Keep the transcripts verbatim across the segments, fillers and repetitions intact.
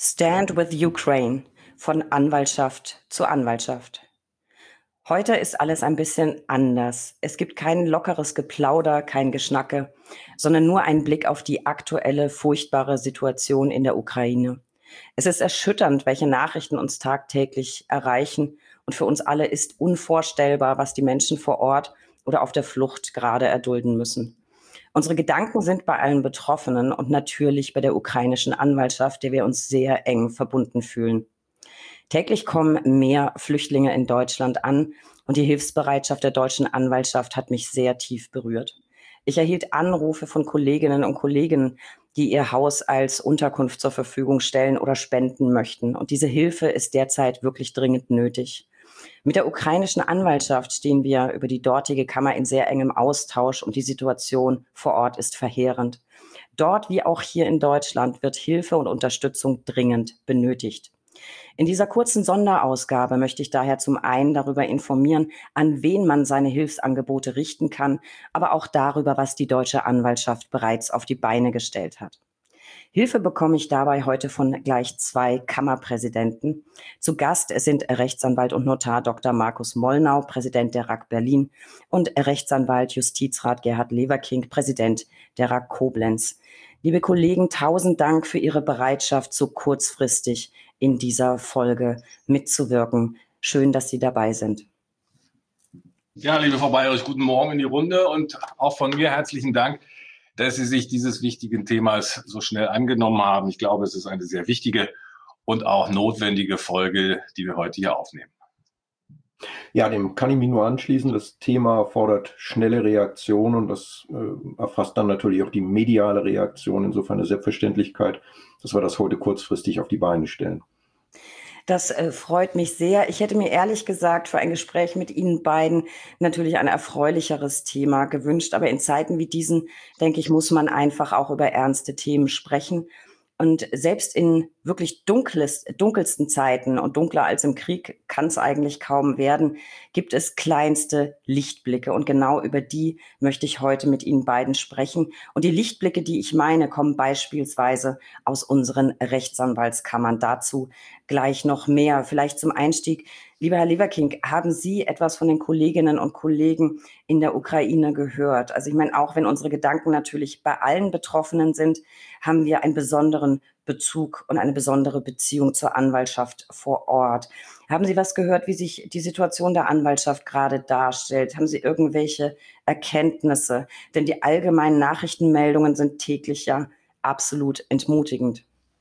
Stand with Ukraine, von Anwaltschaft zu Anwaltschaft. Heute ist alles ein bisschen anders. Es gibt kein lockeres Geplauder, kein Geschnacke, sondern nur einen Blick auf die aktuelle, furchtbare Situation in der Ukraine. Es ist erschütternd, welche Nachrichten uns tagtäglich erreichen. Und für uns alle ist unvorstellbar, was die Menschen vor Ort oder auf der Flucht gerade erdulden müssen. Unsere Gedanken sind bei allen Betroffenen und natürlich bei der ukrainischen Anwaltschaft, der wir uns sehr eng verbunden fühlen. Täglich kommen mehr Flüchtlinge in Deutschland an und die Hilfsbereitschaft der deutschen Anwaltschaft hat mich sehr tief berührt. Ich erhielt Anrufe von Kolleginnen und Kollegen, die ihr Haus als Unterkunft zur Verfügung stellen oder spenden möchten. Und diese Hilfe ist derzeit wirklich dringend nötig. Mit der ukrainischen Anwaltschaft stehen wir über die dortige Kammer in sehr engem Austausch und die Situation vor Ort ist verheerend. Dort wie auch hier in Deutschland wird Hilfe und Unterstützung dringend benötigt. In dieser kurzen Sonderausgabe möchte ich daher zum einen darüber informieren, an wen man seine Hilfsangebote richten kann, aber auch darüber, was die deutsche Anwaltschaft bereits auf die Beine gestellt hat. Hilfe bekomme ich dabei heute von gleich zwei Kammerpräsidenten. Zu Gast sind Rechtsanwalt und Notar Doktor Markus Mollnau, Präsident der R A K Berlin, und Rechtsanwalt Justizrat Gerhard Leverking, Präsident der R A K Koblenz. Liebe Kollegen, tausend Dank für Ihre Bereitschaft, so kurzfristig in dieser Folge mitzuwirken. Schön, dass Sie dabei sind. Ja, liebe Frau Bayerich, guten Morgen in die Runde und auch von mir herzlichen Dank, dass Sie sich dieses wichtigen Themas so schnell angenommen haben. Ich glaube, es ist eine sehr wichtige und auch notwendige Folge, die wir heute hier aufnehmen. Ja, dem kann ich mich nur anschließen. Das Thema fordert schnelle Reaktion und das äh, erfasst dann natürlich auch die mediale Reaktion. Insofern eine Selbstverständlichkeit, dass wir das heute kurzfristig auf die Beine stellen. Das äh, freut mich sehr. Ich hätte mir ehrlich gesagt für ein Gespräch mit Ihnen beiden natürlich ein erfreulicheres Thema gewünscht. Aber in Zeiten wie diesen, denke ich, muss man einfach auch über ernste Themen sprechen. Und selbst in wirklich dunkles, dunkelsten Zeiten und dunkler als im Krieg kann es eigentlich kaum werden, gibt es kleinste Lichtblicke. Und genau über die möchte ich heute mit Ihnen beiden sprechen. Und die Lichtblicke, die ich meine, kommen beispielsweise aus unseren Rechtsanwaltskammern. Dazu gleich noch mehr. Vielleicht zum Einstieg. Lieber Herr Leverking, haben Sie etwas von den Kolleginnen und Kollegen in der Ukraine gehört? Also ich meine, auch wenn unsere Gedanken natürlich bei allen Betroffenen sind, haben wir einen besonderen Bezug und eine besondere Beziehung zur Anwaltschaft vor Ort. Haben Sie was gehört, wie sich die Situation der Anwaltschaft gerade darstellt? Haben Sie irgendwelche Erkenntnisse? Denn die allgemeinen Nachrichtenmeldungen sind täglich ja absolut entmutigend.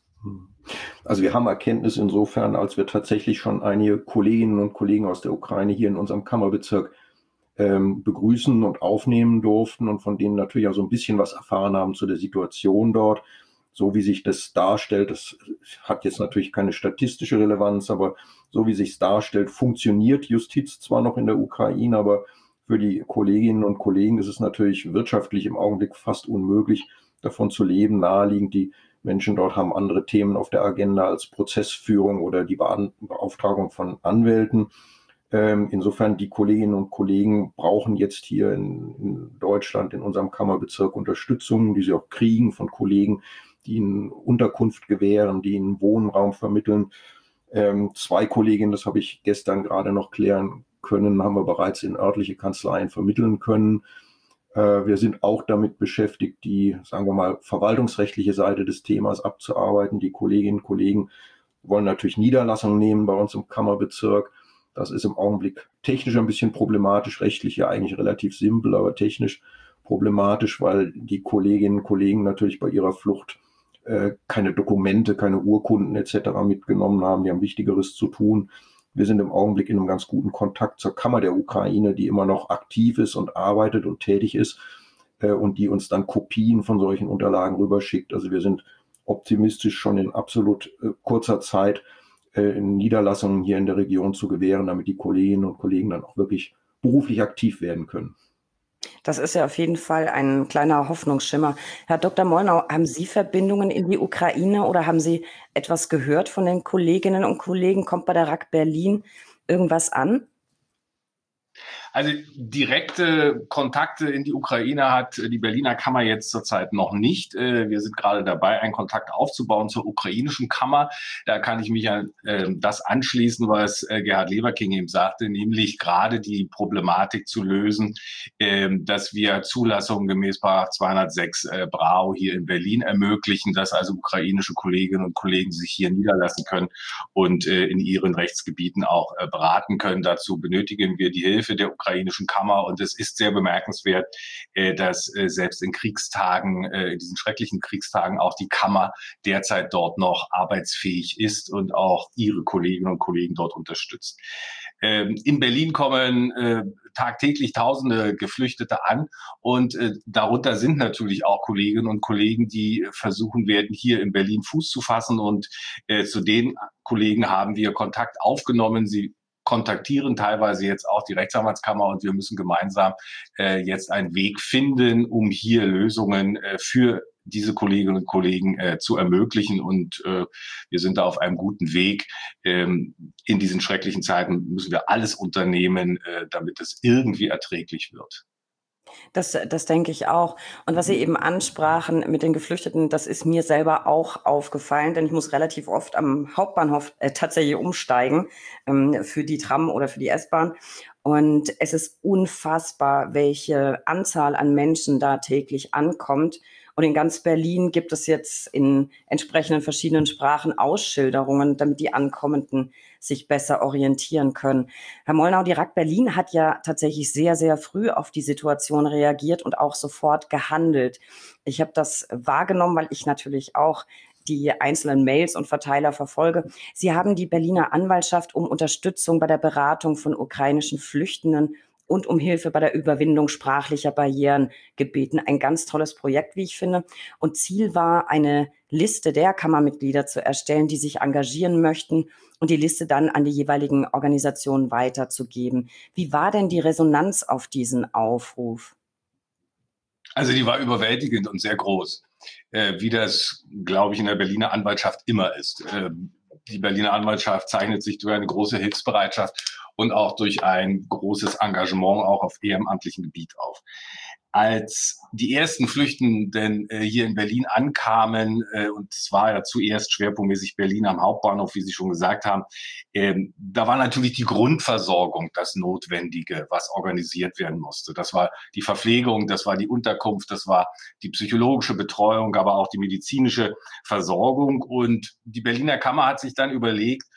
Also wir haben Erkenntnis insofern, als wir tatsächlich schon einige Kolleginnen und Kollegen aus der Ukraine hier in unserem Kammerbezirk ähm, begrüßen und aufnehmen durften und von denen natürlich auch so ein bisschen was erfahren haben zu der Situation dort. So wie sich das darstellt, das hat jetzt natürlich keine statistische Relevanz, aber so wie sich es darstellt, funktioniert Justiz zwar noch in der Ukraine, aber für die Kolleginnen und Kollegen ist es natürlich wirtschaftlich im Augenblick fast unmöglich, davon zu leben. Naheliegend, die Menschen dort haben andere Themen auf der Agenda als Prozessführung oder die Beauftragung von Anwälten. Ähm, insofern, die Kolleginnen und Kollegen brauchen jetzt hier in, in Deutschland, in unserem Kammerbezirk Unterstützung, die sie auch kriegen von Kollegen, die ihnen Unterkunft gewähren, die ihnen Wohnraum vermitteln. Ähm, zwei Kolleginnen, das habe ich gestern gerade noch klären können, haben wir bereits in örtliche Kanzleien vermitteln können. Wir sind auch damit beschäftigt, die, sagen wir mal, verwaltungsrechtliche Seite des Themas abzuarbeiten. Die Kolleginnen und Kollegen wollen natürlich Niederlassungen nehmen bei uns im Kammerbezirk. Das ist im Augenblick technisch ein bisschen problematisch, rechtlich ja eigentlich relativ simpel, aber technisch problematisch, weil die Kolleginnen und Kollegen natürlich bei ihrer Flucht äh, keine Dokumente, keine Urkunden et cetera mitgenommen haben. Die haben Wichtigeres zu tun. Wir sind im Augenblick in einem ganz guten Kontakt zur Kammer der Ukraine, die immer noch aktiv ist und arbeitet und tätig ist äh, und die uns dann Kopien von solchen Unterlagen rüberschickt. Also wir sind optimistisch, schon in absolut äh, kurzer Zeit äh, Niederlassungen hier in der Region zu gewähren, damit die Kolleginnen und Kollegen dann auch wirklich beruflich aktiv werden können. Das ist ja auf jeden Fall ein kleiner Hoffnungsschimmer. Herr Doktor Mollnau, haben Sie Verbindungen in die Ukraine oder haben Sie etwas gehört von den Kolleginnen und Kollegen? Kommt bei der R A K Berlin irgendwas an? Also direkte Kontakte in die Ukraine hat die Berliner Kammer jetzt zurzeit noch nicht. Wir sind gerade dabei, einen Kontakt aufzubauen zur ukrainischen Kammer. Da kann ich mich an das anschließen, was Gerhard Leverking eben sagte, nämlich gerade die Problematik zu lösen, dass wir Zulassungen gemäß Paragraph zweihundertsechs Brau hier in Berlin ermöglichen, dass also ukrainische Kolleginnen und Kollegen sich hier niederlassen können und in ihren Rechtsgebieten auch beraten können. Dazu benötigen wir die Hilfe der ukrainischen Kammer. Und es ist sehr bemerkenswert, dass selbst in Kriegstagen, in diesen schrecklichen Kriegstagen, auch die Kammer derzeit dort noch arbeitsfähig ist und auch ihre Kolleginnen und Kollegen dort unterstützt. In Berlin kommen tagtäglich Tausende Geflüchtete an und darunter sind natürlich auch Kolleginnen und Kollegen, die versuchen werden, hier in Berlin Fuß zu fassen, und zu den Kollegen haben wir Kontakt aufgenommen. Sie kontaktieren teilweise jetzt auch die Rechtsanwaltskammer, und wir müssen gemeinsam äh, jetzt einen Weg finden, um hier Lösungen äh, für diese Kolleginnen und Kollegen äh, zu ermöglichen. Und äh, wir sind da auf einem guten Weg. Ähm, in diesen schrecklichen Zeiten müssen wir alles unternehmen, äh, damit es irgendwie erträglich wird. Das, das denke ich auch. Und was Sie eben ansprachen mit den Geflüchteten, das ist mir selber auch aufgefallen, denn ich muss relativ oft am Hauptbahnhof äh, tatsächlich umsteigen ähm, für die Tram oder für die S-Bahn. Und es ist unfassbar, welche Anzahl an Menschen da täglich ankommt. Und in ganz Berlin gibt es jetzt in entsprechenden verschiedenen Sprachen Ausschilderungen, damit die Ankommenden sich besser orientieren können. Herr Mollnau, die R A K Berlin hat ja tatsächlich sehr, sehr früh auf die Situation reagiert und auch sofort gehandelt. Ich habe das wahrgenommen, weil ich natürlich auch die einzelnen Mails und Verteiler verfolge. Sie haben die Berliner Anwaltschaft um Unterstützung bei der Beratung von ukrainischen Flüchtenden und um Hilfe bei der Überwindung sprachlicher Barrieren gebeten. Ein ganz tolles Projekt, wie ich finde. Und Ziel war, eine Liste der Kammermitglieder zu erstellen, die sich engagieren möchten, und die Liste dann an die jeweiligen Organisationen weiterzugeben. Wie war denn die Resonanz auf diesen Aufruf? Also die war überwältigend und sehr groß, äh, wie das, glaube ich, in der Berliner Anwaltschaft immer ist. Äh, die Berliner Anwaltschaft zeichnet sich durch eine große Hilfsbereitschaft und auch durch ein großes Engagement auch auf ehrenamtlichem Gebiet auf. Als die ersten Flüchtenden äh, hier in Berlin ankamen, äh, und es war ja zuerst schwerpunktmäßig Berlin am Hauptbahnhof, wie Sie schon gesagt haben, ähm, da war natürlich die Grundversorgung das Notwendige, was organisiert werden musste. Das war die Verpflegung, das war die Unterkunft, das war die psychologische Betreuung, aber auch die medizinische Versorgung. Und die Berliner Kammer hat sich dann überlegt,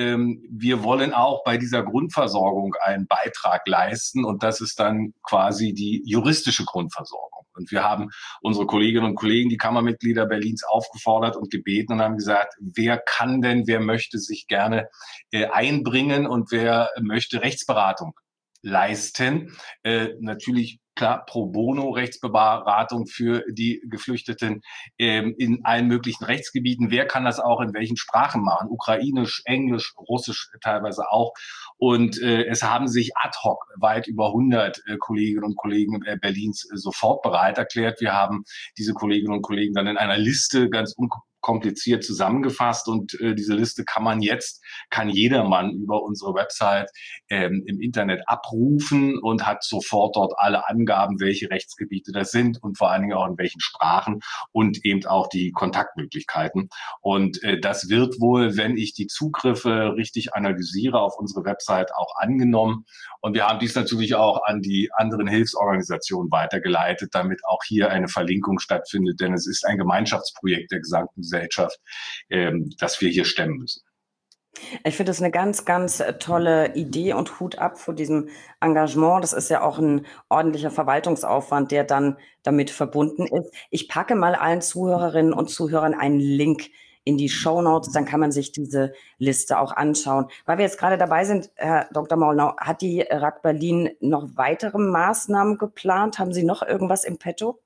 wir wollen auch bei dieser Grundversorgung einen Beitrag leisten, und das ist dann quasi die juristische Grundversorgung. Und wir haben unsere Kolleginnen und Kollegen, die Kammermitglieder Berlins, aufgefordert und gebeten und haben gesagt, wer kann denn, wer möchte sich gerne äh, einbringen und wer möchte Rechtsberatung leisten. Äh, natürlich klar pro bono Rechtsberatung für die Geflüchteten ähm, in allen möglichen Rechtsgebieten. Wer kann das auch in welchen Sprachen machen? Ukrainisch, Englisch, Russisch teilweise auch. Und äh, es haben sich ad hoc weit über hundert äh, Kolleginnen und Kollegen äh, Berlins äh, sofort bereit erklärt. Wir haben diese Kolleginnen und Kollegen dann in einer Liste ganz unkompliziert zusammengefasst, und äh, diese Liste kann man jetzt, kann jedermann über unsere Website ähm, im Internet abrufen und hat sofort dort alle Angaben, welche Rechtsgebiete das sind und vor allen Dingen auch in welchen Sprachen und eben auch die Kontaktmöglichkeiten. Und äh, das wird wohl, wenn ich die Zugriffe richtig analysiere, auf unsere Website auch angenommen. Und wir haben dies natürlich auch an die anderen Hilfsorganisationen weitergeleitet, damit auch hier eine Verlinkung stattfindet, denn es ist ein Gemeinschaftsprojekt der gesamten Gesellschaft, ähm, das wir hier stemmen müssen. Ich finde das eine ganz, ganz tolle Idee, und Hut ab vor diesem Engagement. Das ist ja auch ein ordentlicher Verwaltungsaufwand, der dann damit verbunden ist. Ich packe mal allen Zuhörerinnen und Zuhörern einen Link in die Shownotes, dann kann man sich diese Liste auch anschauen. Weil wir jetzt gerade dabei sind, Herr Doktor Mollnau, hat die R A K Berlin noch weitere Maßnahmen geplant? Haben Sie noch irgendwas im Petto?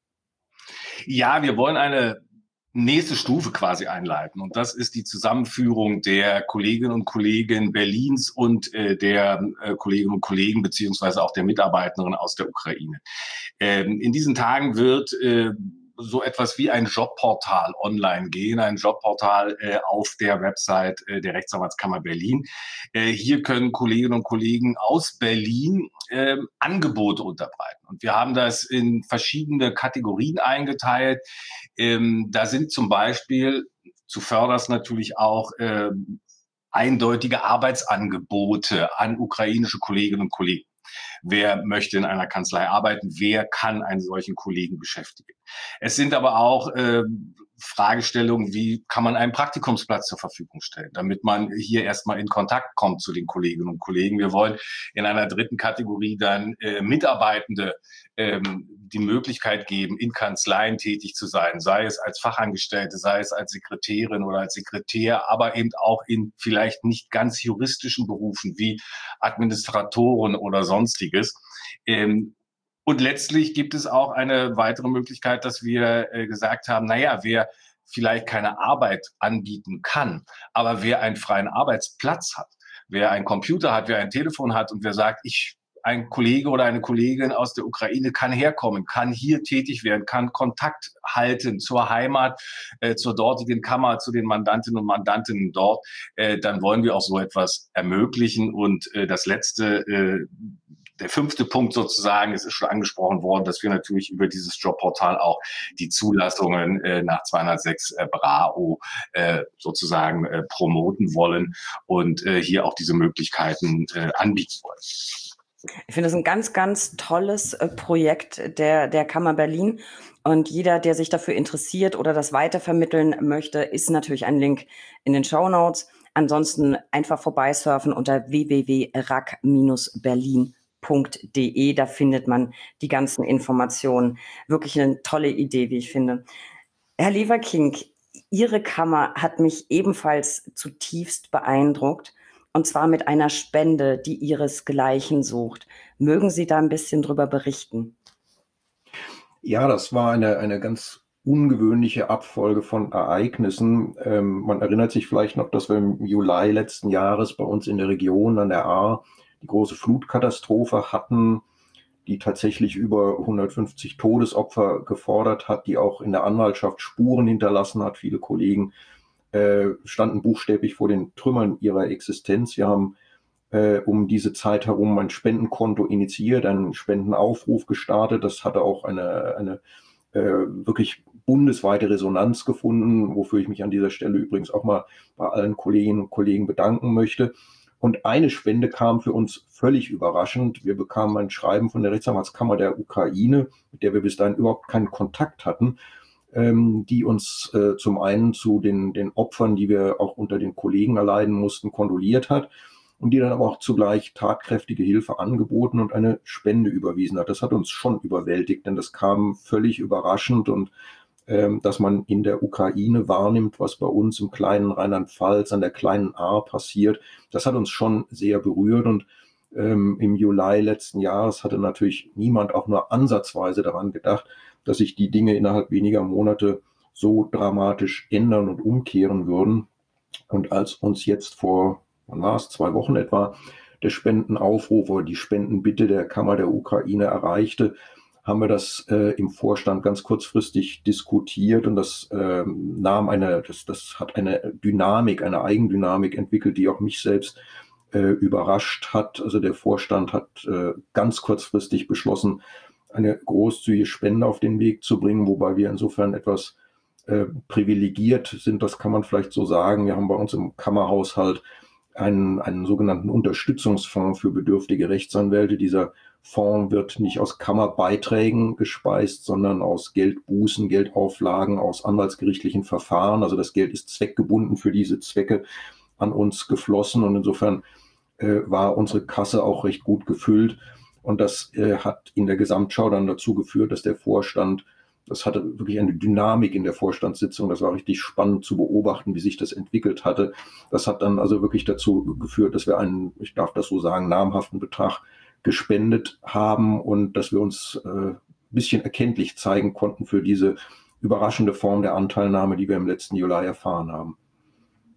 Ja, wir wollen eine nächste Stufe quasi einleiten. Und das ist die Zusammenführung der Kolleginnen und Kollegen Berlins und äh, der äh, Kolleginnen und Kollegen beziehungsweise auch der Mitarbeiterinnen aus der Ukraine. Ähm, in diesen Tagen wird äh, so etwas wie ein Jobportal online gehen, ein Jobportal äh, auf der Website äh, der Rechtsanwaltskammer Berlin. Äh, hier können Kolleginnen und Kollegen aus Berlin äh, Angebote unterbreiten. Und wir haben das in verschiedene Kategorien eingeteilt. Ähm, da sind zum Beispiel, zuvörderst natürlich auch, äh, eindeutige Arbeitsangebote an ukrainische Kolleginnen und Kollegen. Wer möchte in einer Kanzlei arbeiten? Wer kann einen solchen Kollegen beschäftigen? Es sind aber auch äh, Fragestellungen, wie kann man einen Praktikumsplatz zur Verfügung stellen, damit man hier erstmal in Kontakt kommt zu den Kolleginnen und Kollegen. Wir wollen in einer dritten Kategorie dann äh, Mitarbeitende ähm, die Möglichkeit geben, in Kanzleien tätig zu sein, sei es als Fachangestellte, sei es als Sekretärin oder als Sekretär, aber eben auch in vielleicht nicht ganz juristischen Berufen wie Administratoren oder sonstiges. Ähm, Und letztlich gibt es auch eine weitere Möglichkeit, dass wir äh, gesagt haben, naja, wer vielleicht keine Arbeit anbieten kann, aber wer einen freien Arbeitsplatz hat, wer einen Computer hat, wer ein Telefon hat und wer sagt, ich, ein Kollege oder eine Kollegin aus der Ukraine kann herkommen, kann hier tätig werden, kann Kontakt halten zur Heimat, äh, zur dortigen Kammer, zu den Mandantinnen und Mandanten dort, äh, dann wollen wir auch so etwas ermöglichen. Und äh, das letzte, äh, der fünfte Punkt sozusagen, es ist schon angesprochen worden, dass wir natürlich über dieses Jobportal auch die Zulassungen äh, nach zweihundertsechs äh, BRAO äh, sozusagen äh, promoten wollen und äh, hier auch diese Möglichkeiten äh, anbieten wollen. Ich finde das ein ganz, ganz tolles äh, Projekt der, der Kammer Berlin. Und jeder, der sich dafür interessiert oder das weitervermitteln möchte, ist natürlich ein Link in den Shownotes. Ansonsten einfach vorbeisurfen unter w w w punkt rack Bindestrich berlin punkt de. Da findet man die ganzen Informationen. Wirklich eine tolle Idee, wie ich finde. Herr Leverking, Ihre Kammer hat mich ebenfalls zutiefst beeindruckt. Und zwar mit einer Spende, die ihresgleichen sucht. Mögen Sie da ein bisschen drüber berichten? Ja, das war eine, eine ganz ungewöhnliche Abfolge von Ereignissen. Ähm, man erinnert sich vielleicht noch, dass wir im Juli letzten Jahres bei uns in der Region an der Ahr die große Flutkatastrophe hatten, die tatsächlich über hundertfünfzig Todesopfer gefordert hat, die auch in der Anwaltschaft Spuren hinterlassen hat. Viele Kollegen äh, standen buchstäblich vor den Trümmern ihrer Existenz. Wir haben äh, um diese Zeit herum ein Spendenkonto initiiert, einen Spendenaufruf gestartet. Das hatte auch eine, eine äh, wirklich bundesweite Resonanz gefunden, wofür ich mich an dieser Stelle übrigens auch mal bei allen Kolleginnen und Kollegen bedanken möchte. Und eine Spende kam für uns völlig überraschend. Wir bekamen ein Schreiben von der Rechtsanwaltskammer der Ukraine, mit der wir bis dahin überhaupt keinen Kontakt hatten, ähm, die uns äh, zum einen zu den, den Opfern, die wir auch unter den Kollegen erleiden mussten, kondoliert hat und die dann aber auch zugleich tatkräftige Hilfe angeboten und eine Spende überwiesen hat. Das hat uns schon überwältigt, denn das kam völlig überraschend und ähm, dass man in der Ukraine wahrnimmt, was bei uns im kleinen Rheinland-Pfalz an der kleinen Ahr passiert, das hat uns schon sehr berührt und ähm, im Juli letzten Jahres hatte natürlich niemand auch nur ansatzweise daran gedacht, dass sich die Dinge innerhalb weniger Monate so dramatisch ändern und umkehren würden. Und als uns jetzt vor, wann war es, zwei Wochen etwa, der Spendenaufruf oder die Spendenbitte der Kammer der Ukraine erreichte, haben wir das äh, im Vorstand ganz kurzfristig diskutiert und das äh, nahm eine, das, das hat eine Dynamik, eine Eigendynamik entwickelt, die auch mich selbst äh, überrascht hat. Also der Vorstand hat äh, ganz kurzfristig beschlossen, eine großzügige Spende auf den Weg zu bringen, wobei wir insofern etwas äh, privilegiert sind, das kann man vielleicht so sagen. Wir haben bei uns im Kammerhaushalt einen, einen sogenannten Unterstützungsfonds für bedürftige Rechtsanwälte. Dieser Fonds wird nicht aus Kammerbeiträgen gespeist, sondern aus Geldbußen, Geldauflagen, aus anwaltsgerichtlichen Verfahren. Also das Geld ist zweckgebunden für diese Zwecke an uns geflossen und insofern äh, war unsere Kasse auch recht gut gefüllt. Und das äh, hat in der Gesamtschau dann dazu geführt, dass der Vorstand, das hatte wirklich eine Dynamik in der Vorstandssitzung, das war richtig spannend zu beobachten, wie sich das entwickelt hatte. Das hat dann also wirklich dazu geführt, dass wir einen, ich darf das so sagen, namhaften Betrag gespendet haben und dass wir uns äh, ein bisschen erkenntlich zeigen konnten für diese überraschende Form der Anteilnahme, die wir im letzten Juli erfahren haben.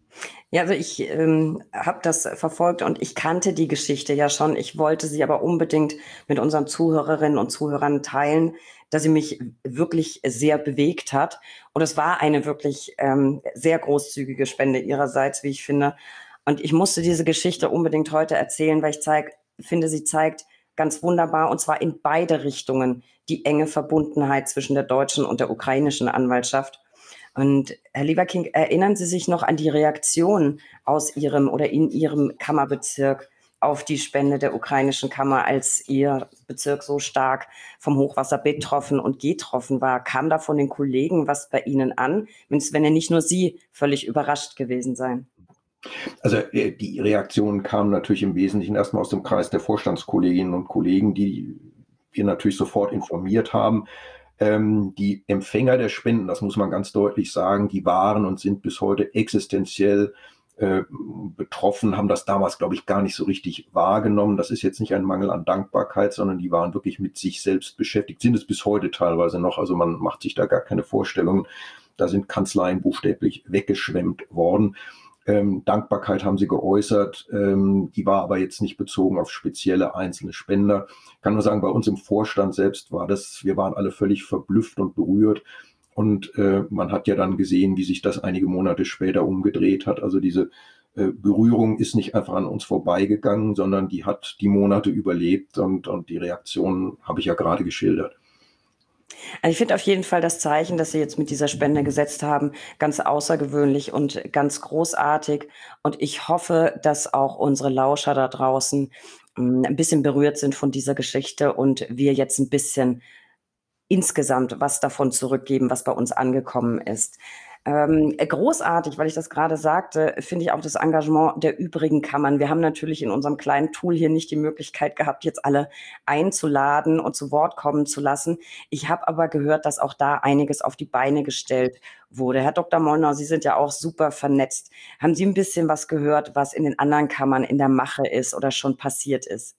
Ja, also ich ähm, habe das verfolgt und ich kannte die Geschichte ja schon. Ich wollte sie aber unbedingt mit unseren Zuhörerinnen und Zuhörern teilen, da sie mich wirklich sehr bewegt hat. Und es war eine wirklich ähm, sehr großzügige Spende ihrerseits, wie ich finde. Und ich musste diese Geschichte unbedingt heute erzählen, weil ich zeig, finde, sie zeigt ganz wunderbar, und zwar in beide Richtungen, die enge Verbundenheit zwischen der deutschen und der ukrainischen Anwaltschaft. Und Herr Leverking, erinnern Sie sich noch an die Reaktion aus Ihrem oder in Ihrem Kammerbezirk auf die Spende der ukrainischen Kammer, als Ihr Bezirk so stark vom Hochwasser betroffen und getroffen war? Kam da von den Kollegen was bei Ihnen an, wenn ja nicht nur Sie völlig überrascht gewesen seien? Also äh, die Reaktionen kamen natürlich im Wesentlichen erstmal aus dem Kreis der Vorstandskolleginnen und Kollegen, die wir natürlich sofort informiert haben. Ähm, die Empfänger der Spenden, das muss man ganz deutlich sagen, die waren und sind bis heute existenziell äh, betroffen, haben das damals, glaube ich, gar nicht so richtig wahrgenommen. Das ist jetzt nicht ein Mangel an Dankbarkeit, sondern die waren wirklich mit sich selbst beschäftigt, sind es bis heute teilweise noch. Also man macht sich da gar keine Vorstellungen. Da sind Kanzleien buchstäblich weggeschwemmt worden. Ähm, Dankbarkeit haben sie geäußert, ähm, die war aber jetzt nicht bezogen auf spezielle einzelne Spender. Ich kann nur sagen, bei uns im Vorstand selbst war das, wir waren alle völlig verblüfft und berührt, und äh, man hat ja dann gesehen, wie sich das einige Monate später umgedreht hat. Also diese äh, Berührung ist nicht einfach an uns vorbeigegangen, sondern die hat die Monate überlebt, und, und die Reaktion habe ich ja gerade geschildert. Also ich finde auf jeden Fall das Zeichen, das Sie jetzt mit dieser Spende gesetzt haben, ganz außergewöhnlich und ganz großartig. Und ich hoffe, dass auch unsere Lauscher da draußen mh, ein bisschen berührt sind von dieser Geschichte und wir jetzt ein bisschen insgesamt was davon zurückgeben, was bei uns angekommen ist. Ähm, großartig, weil ich das gerade sagte, finde ich auch das Engagement der übrigen Kammern. Wir haben natürlich in unserem kleinen Tool hier nicht die Möglichkeit gehabt, jetzt alle einzuladen und zu Wort kommen zu lassen. Ich habe aber gehört, dass auch da einiges auf die Beine gestellt wurde. Herr Doktor Molnar, Sie sind ja auch super vernetzt. Haben Sie ein bisschen was gehört, was in den anderen Kammern in der Mache ist oder schon passiert ist?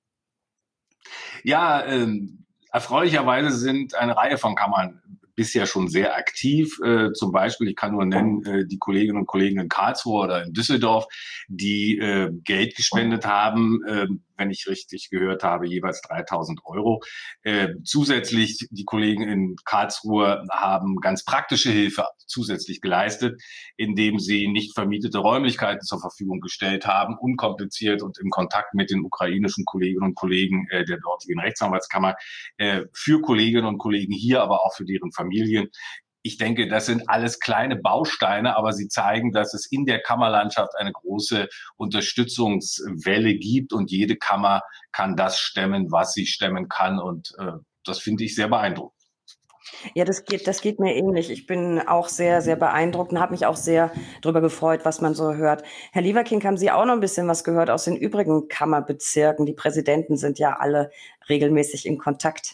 Ja, ähm, erfreulicherweise sind eine Reihe von Kammern bisher schon sehr aktiv. Äh, zum Beispiel, ich kann nur nennen, äh, die Kolleginnen und Kollegen in Karlsruhe oder in Düsseldorf, die äh, Geld gespendet haben, äh, wenn ich richtig gehört habe, jeweils dreitausend Euro. Äh, zusätzlich, die Kollegen in Karlsruhe haben ganz praktische Hilfe zusätzlich geleistet, indem sie nicht vermietete Räumlichkeiten zur Verfügung gestellt haben, unkompliziert und im Kontakt mit den ukrainischen Kolleginnen und Kollegen äh, der dortigen Rechtsanwaltskammer äh, für Kolleginnen und Kollegen hier, aber auch für deren Familien. Ich denke, das sind alles kleine Bausteine, aber sie zeigen, dass es in der Kammerlandschaft eine große Unterstützungswelle gibt und jede Kammer kann das stemmen, was sie stemmen kann. Und äh, das finde ich sehr beeindruckend. Ja, das geht, das geht mir ähnlich. Ich bin auch sehr, sehr beeindruckt und habe mich auch sehr darüber gefreut, was man so hört. Herr Leverking, haben Sie auch noch ein bisschen was gehört aus den übrigen Kammerbezirken? Die Präsidenten sind ja alle regelmäßig in Kontakt.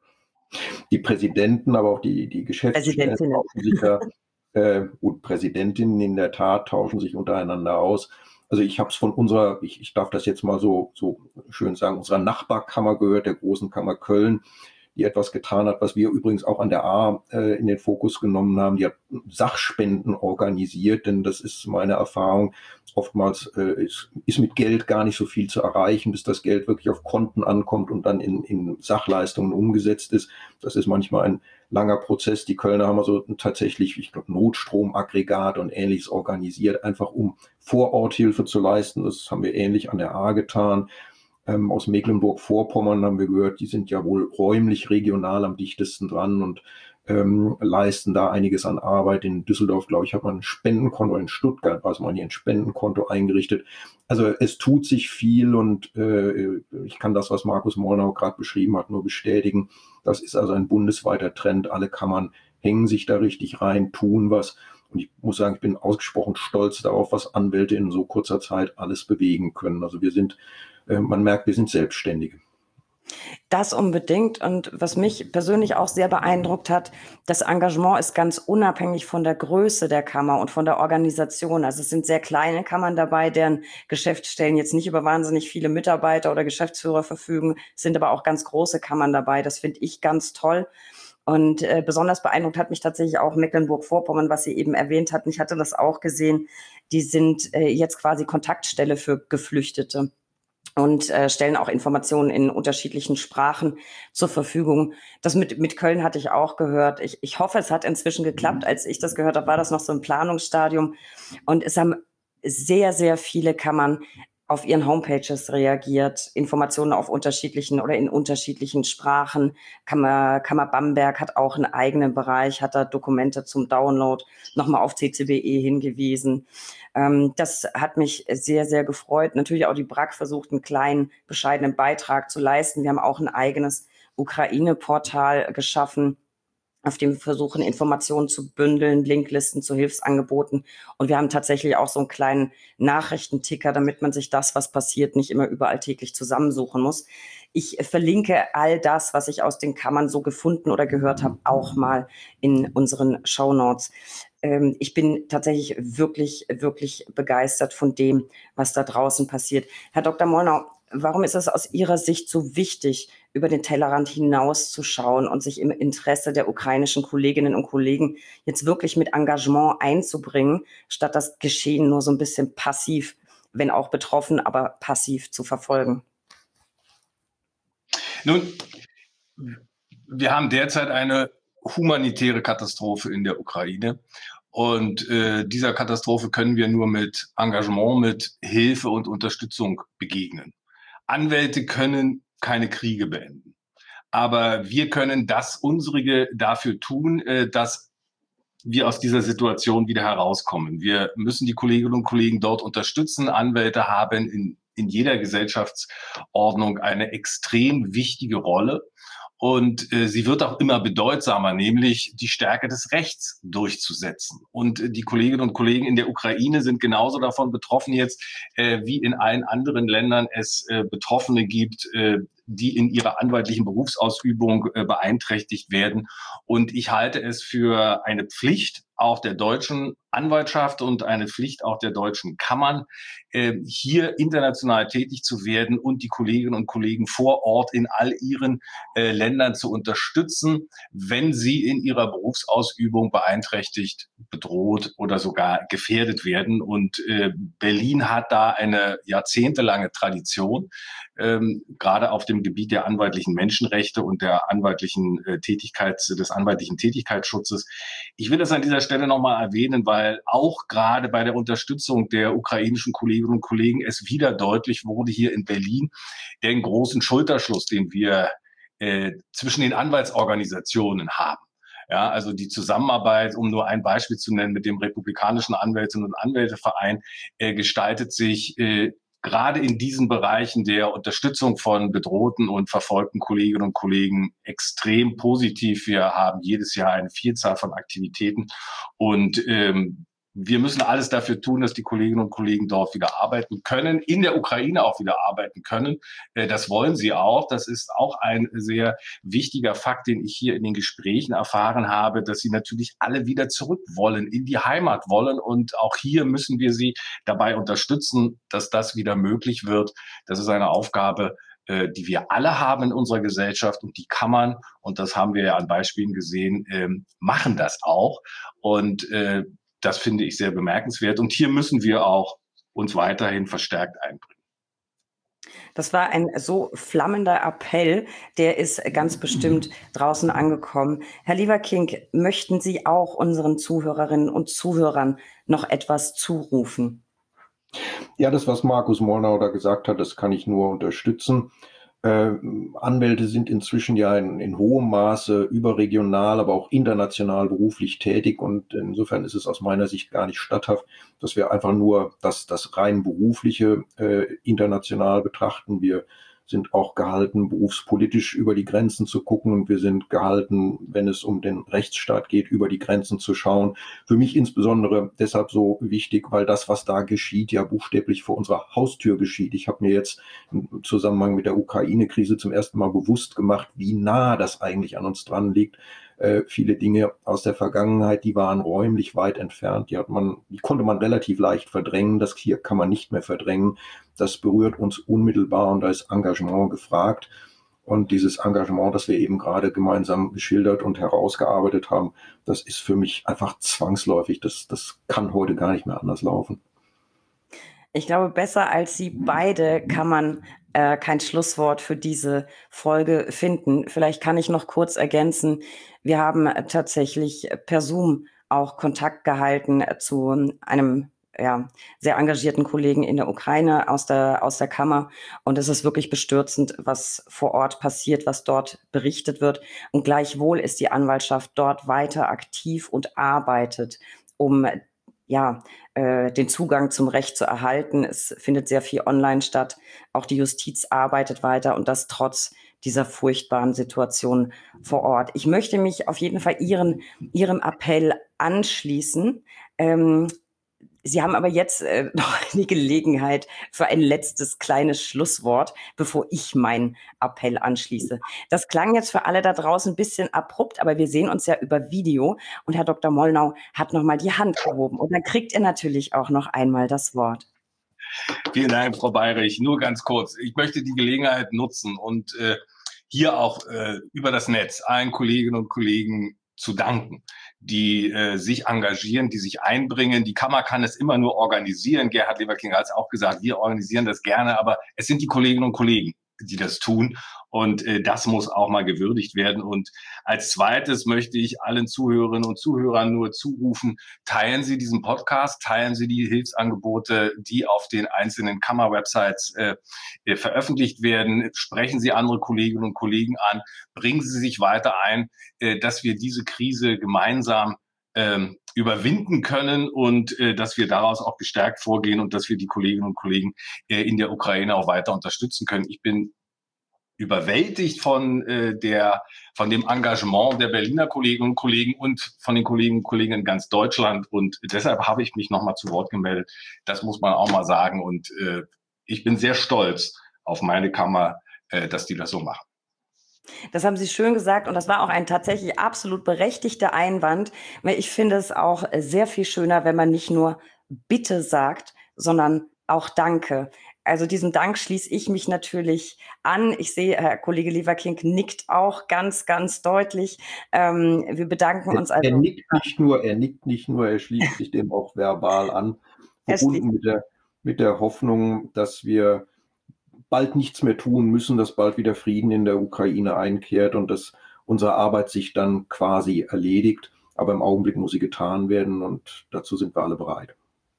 Die Präsidenten, aber auch die, die Geschäftsstellen tauschen sich ja, äh, und Präsidentinnen in der Tat tauschen sich untereinander aus. Also ich habe es von unserer, ich, ich darf das jetzt mal so, so schön sagen, unserer Nachbarkammer gehört, der großen Kammer Köln, die etwas getan hat, was wir übrigens auch an der A äh, in den Fokus genommen haben. Die hat Sachspenden organisiert, denn das ist meine Erfahrung. Oftmals äh, ist, ist mit Geld gar nicht so viel zu erreichen, bis das Geld wirklich auf Konten ankommt und dann in, in Sachleistungen umgesetzt ist. Das ist manchmal ein langer Prozess. Die Kölner haben also tatsächlich, ich glaube, Notstromaggregat und Ähnliches organisiert, einfach um Vororthilfe zu leisten. Das haben wir ähnlich an der A getan. Ähm, aus Mecklenburg-Vorpommern haben wir gehört, die sind ja wohl räumlich regional am dichtesten dran und ähm, leisten da einiges an Arbeit. In Düsseldorf, glaube ich, hat man ein Spendenkonto, in Stuttgart war es mal hier ein Spendenkonto eingerichtet. Also es tut sich viel, und äh, ich kann das, was Markus Molnau gerade beschrieben hat, nur bestätigen. Das ist also ein bundesweiter Trend. Alle Kammern hängen sich da richtig rein, tun was. Und ich muss sagen, ich bin ausgesprochen stolz darauf, was Anwälte in so kurzer Zeit alles bewegen können. Also wir sind Man merkt, wir sind Selbstständige. Das unbedingt. Und was mich persönlich auch sehr beeindruckt hat, das Engagement ist ganz unabhängig von der Größe der Kammer und von der Organisation. Also es sind sehr kleine Kammern dabei, deren Geschäftsstellen jetzt nicht über wahnsinnig viele Mitarbeiter oder Geschäftsführer verfügen, es sind aber auch ganz große Kammern dabei. Das finde ich ganz toll. Und äh, besonders beeindruckt hat mich tatsächlich auch Mecklenburg-Vorpommern, was Sie eben erwähnt hatten. Ich hatte das auch gesehen. Die sind äh, jetzt quasi Kontaktstelle für Geflüchtete und äh, stellen auch Informationen in unterschiedlichen Sprachen zur Verfügung. Das mit, mit Köln hatte ich auch gehört. Ich, ich hoffe, es hat inzwischen geklappt. Als ich das gehört habe, war das noch so ein Planungsstadium. Und es haben sehr, sehr viele Kammern auf ihren Homepages reagiert, Informationen auf unterschiedlichen oder in unterschiedlichen Sprachen. Kammer, Kammer Bamberg hat auch einen eigenen Bereich, hat da Dokumente zum Download nochmal auf C C B E hingewiesen. Ähm, das hat mich sehr, sehr gefreut. Natürlich auch die B R A K versucht, einen kleinen, bescheidenen Beitrag zu leisten. Wir haben auch ein eigenes Ukraine-Portal geschaffen, auf dem wir versuchen, Informationen zu bündeln, Linklisten zu Hilfsangeboten. Und wir haben tatsächlich auch so einen kleinen Nachrichtenticker, damit man sich das, was passiert, nicht immer überall täglich zusammensuchen muss. Ich verlinke all das, was ich aus den Kammern so gefunden oder gehört habe, auch mal in unseren Shownotes. Ähm, ich bin tatsächlich wirklich, wirklich begeistert von dem, was da draußen passiert. Herr Doktor Molnau, warum ist es aus Ihrer Sicht so wichtig, über den Tellerrand hinauszuschauen und sich im Interesse der ukrainischen Kolleginnen und Kollegen jetzt wirklich mit Engagement einzubringen, statt das Geschehen nur so ein bisschen passiv, wenn auch betroffen, aber passiv zu verfolgen? Nun, wir haben derzeit eine humanitäre Katastrophe in der Ukraine. Und äh, dieser Katastrophe können wir nur mit Engagement, mit Hilfe und Unterstützung begegnen. Anwälte können keine Kriege beenden. Aber wir können das Unsrige dafür tun, äh, dass wir aus dieser Situation wieder herauskommen. Wir müssen die Kolleginnen und Kollegen dort unterstützen. Anwälte haben in, in jeder Gesellschaftsordnung eine extrem wichtige Rolle. Und äh, sie wird auch immer bedeutsamer, nämlich die Stärke des Rechts durchzusetzen. Und äh, die Kolleginnen und Kollegen in der Ukraine sind genauso davon betroffen jetzt, äh, wie in allen anderen Ländern es äh, Betroffene gibt, äh, die in ihrer anwaltlichen Berufsausübung äh, beeinträchtigt werden. Und ich halte es für eine Pflicht auch der deutschen Anwaltschaft und eine Pflicht auch der deutschen Kammern, äh, hier international tätig zu werden und die Kolleginnen und Kollegen vor Ort in all ihren äh, Ländern zu unterstützen, wenn sie in ihrer Berufsausübung beeinträchtigt, bedroht oder sogar gefährdet werden. Und äh, Berlin hat da eine jahrzehntelange Tradition, ähm, gerade auf dem Gebiet der anwaltlichen Menschenrechte und der anwaltlichen äh, Tätigkeit, des anwaltlichen Tätigkeitsschutzes. Ich will das an dieser Stelle nochmal erwähnen, weil auch gerade bei der Unterstützung der ukrainischen Kolleginnen und Kollegen es wieder deutlich wurde hier in Berlin, den großen Schulterschluss, den wir äh, zwischen den Anwaltsorganisationen haben. Ja, also die Zusammenarbeit, um nur ein Beispiel zu nennen, mit dem Republikanischen Anwältinnen und Anwälteverein äh, gestaltet sich äh, gerade in diesen Bereichen der Unterstützung von bedrohten und verfolgten Kolleginnen und Kollegen extrem positiv. Wir haben jedes Jahr eine Vielzahl von Aktivitäten und ähm, wir müssen alles dafür tun, dass die Kolleginnen und Kollegen dort wieder arbeiten können, in der Ukraine auch wieder arbeiten können. Äh, das wollen sie auch. Das ist auch ein sehr wichtiger Fakt, den ich hier in den Gesprächen erfahren habe, dass sie natürlich alle wieder zurück wollen, in die Heimat wollen. Und auch hier müssen wir sie dabei unterstützen, dass das wieder möglich wird. Das ist eine Aufgabe, äh, die wir alle haben in unserer Gesellschaft, und die Kammern, und das haben wir ja an Beispielen gesehen, ähm, machen das auch. Und äh, das finde ich sehr bemerkenswert. Und hier müssen wir auch uns weiterhin verstärkt einbringen. Das war ein so flammender Appell, der ist ganz bestimmt draußen angekommen. Herr Lieberking, möchten Sie auch unseren Zuhörerinnen und Zuhörern noch etwas zurufen? Ja, das, was Markus Molnau da gesagt hat, das kann ich nur unterstützen. Äh, Anwälte sind inzwischen ja in, in hohem Maße überregional, aber auch international beruflich tätig, und insofern ist es aus meiner Sicht gar nicht statthaft, dass wir einfach nur das, das rein berufliche äh, international betrachten. Wir sind auch gehalten, berufspolitisch über die Grenzen zu gucken, und wir sind gehalten, wenn es um den Rechtsstaat geht, über die Grenzen zu schauen. Für mich insbesondere deshalb so wichtig, weil das, was da geschieht, ja buchstäblich vor unserer Haustür geschieht. Ich habe mir jetzt im Zusammenhang mit der Ukraine-Krise zum ersten Mal bewusst gemacht, wie nah das eigentlich an uns dran liegt. Äh, viele Dinge aus der Vergangenheit, die waren räumlich weit entfernt, die hat man, die konnte man relativ leicht verdrängen. Das hier kann man nicht mehr verdrängen. Das berührt uns unmittelbar, und da ist Engagement gefragt. Und dieses Engagement, das wir eben gerade gemeinsam geschildert und herausgearbeitet haben, das ist für mich einfach zwangsläufig. Das, das kann heute gar nicht mehr anders laufen. Ich glaube, besser als Sie beide kann man äh, kein Schlusswort für diese Folge finden. Vielleicht kann ich noch kurz ergänzen. Wir haben tatsächlich per Zoom auch Kontakt gehalten zu einem ja, sehr engagierten Kollegen in der Ukraine aus der, aus der Kammer. Und es ist wirklich bestürzend, was vor Ort passiert, was dort berichtet wird. Und gleichwohl ist die Anwaltschaft dort weiter aktiv und arbeitet, um ja, äh, den Zugang zum Recht zu erhalten. Es findet sehr viel online statt. Auch die Justiz arbeitet weiter und das trotz dieser furchtbaren Situation vor Ort. Ich möchte mich auf jeden Fall Ihren, Ihrem Appell anschließen. Ähm, Sie haben aber jetzt äh, noch die Gelegenheit für ein letztes kleines Schlusswort, bevor ich meinen Appell anschließe. Das klang jetzt für alle da draußen ein bisschen abrupt, aber wir sehen uns ja über Video und Herr Doktor Mollnau hat noch mal die Hand gehoben und dann kriegt er natürlich auch noch einmal das Wort. Vielen Dank, Frau Bayrich. Nur ganz kurz. Ich möchte die Gelegenheit nutzen und äh, hier auch äh, über das Netz allen Kolleginnen und Kollegen zu danken, die äh, sich engagieren, die sich einbringen. Die Kammer kann es immer nur organisieren. Gerhard Leverking hat es auch gesagt, wir organisieren das gerne, aber es sind die Kolleginnen und Kollegen, die das tun. Und äh, das muss auch mal gewürdigt werden. Und als zweites möchte ich allen Zuhörerinnen und Zuhörern nur zurufen, teilen Sie diesen Podcast, teilen Sie die Hilfsangebote, die auf den einzelnen Kammer-Websites äh, äh, veröffentlicht werden. Sprechen Sie andere Kolleginnen und Kollegen an, bringen Sie sich weiter ein, äh, dass wir diese Krise gemeinsam ähm, überwinden können und äh, dass wir daraus auch gestärkt vorgehen und dass wir die Kolleginnen und Kollegen äh, in der Ukraine auch weiter unterstützen können. Ich bin überwältigt von äh, der von dem Engagement der Berliner Kolleginnen und Kollegen und von den Kolleginnen und Kollegen in ganz Deutschland und deshalb habe ich mich nochmal zu Wort gemeldet. Das muss man auch mal sagen und äh, ich bin sehr stolz auf meine Kammer, äh, dass die das so machen. Das haben Sie schön gesagt und das war auch ein tatsächlich absolut berechtigter Einwand, weil ich finde es auch sehr viel schöner, wenn man nicht nur Bitte sagt, sondern auch Danke. Also diesem Dank schließe ich mich natürlich an. Ich sehe, Herr Kollege Leverking nickt auch ganz, ganz deutlich. Ähm, wir bedanken uns also. Er nickt nicht nur, er nickt nicht nur, er schließt sich dem auch verbal an, verbunden mit der, mit der Hoffnung, dass wir bald nichts mehr tun müssen, dass bald wieder Frieden in der Ukraine einkehrt und dass unsere Arbeit sich dann quasi erledigt. Aber im Augenblick muss sie getan werden und dazu sind wir alle bereit.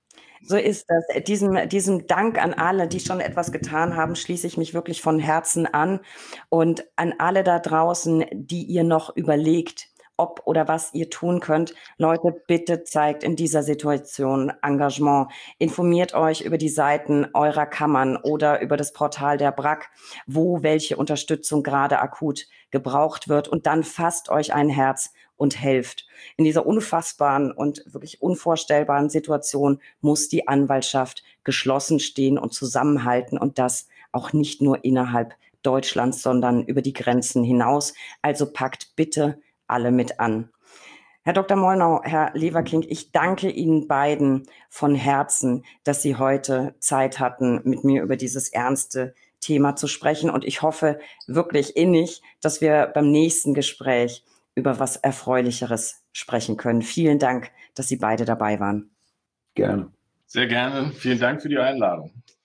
So ist das. Diesem, diesem Dank an alle, die schon etwas getan haben, schließe ich mich wirklich von Herzen an. Und an alle da draußen, die ihr noch überlegt, ob oder was ihr tun könnt. Leute, bitte zeigt in dieser Situation Engagement. Informiert euch über die Seiten eurer Kammern oder über das Portal der B R A K, wo welche Unterstützung gerade akut gebraucht wird. Und dann fasst euch ein Herz und helft. In dieser unfassbaren und wirklich unvorstellbaren Situation muss die Anwaltschaft geschlossen stehen und zusammenhalten und das auch nicht nur innerhalb Deutschlands, sondern über die Grenzen hinaus. Also packt bitte alle mit an. Herr Doktor Mollnau, Herr Leverking, ich danke Ihnen beiden von Herzen, dass Sie heute Zeit hatten, mit mir über dieses ernste Thema zu sprechen. Und ich hoffe wirklich innig, dass wir beim nächsten Gespräch über was Erfreulicheres sprechen können. Vielen Dank, dass Sie beide dabei waren. Gerne. Sehr gerne. Vielen Dank für die Einladung.